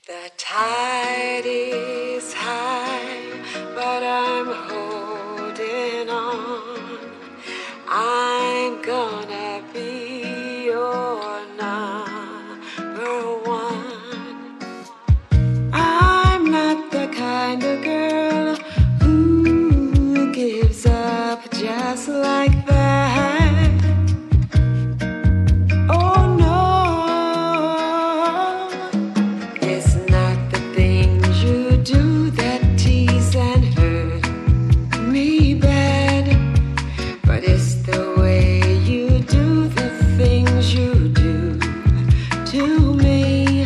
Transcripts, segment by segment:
The tide is high, but I'm holding on. I'm gonna be your number one. I'm not the kind of girl who gives up just like that. Oh no, it's not the things you do that tease and hurt me bad, but it's the way you do the things you do to me.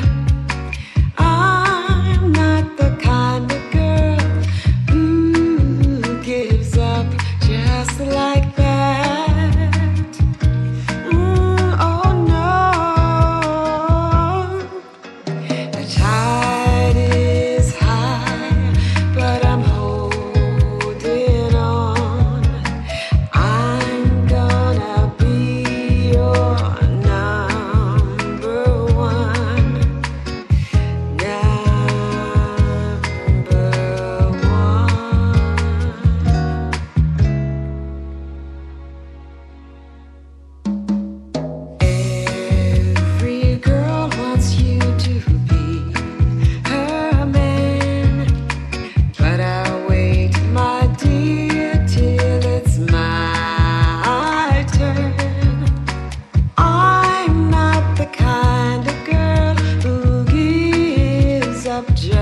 I'm not the kind of girl who gives up just like that. Oh no, the tide is high, but I'm holding on. I'm gonna be your number one. Every girl wants you to be her man, but I'll wait, my dear, till it's my turn. I'm not the kind of girl who gives up just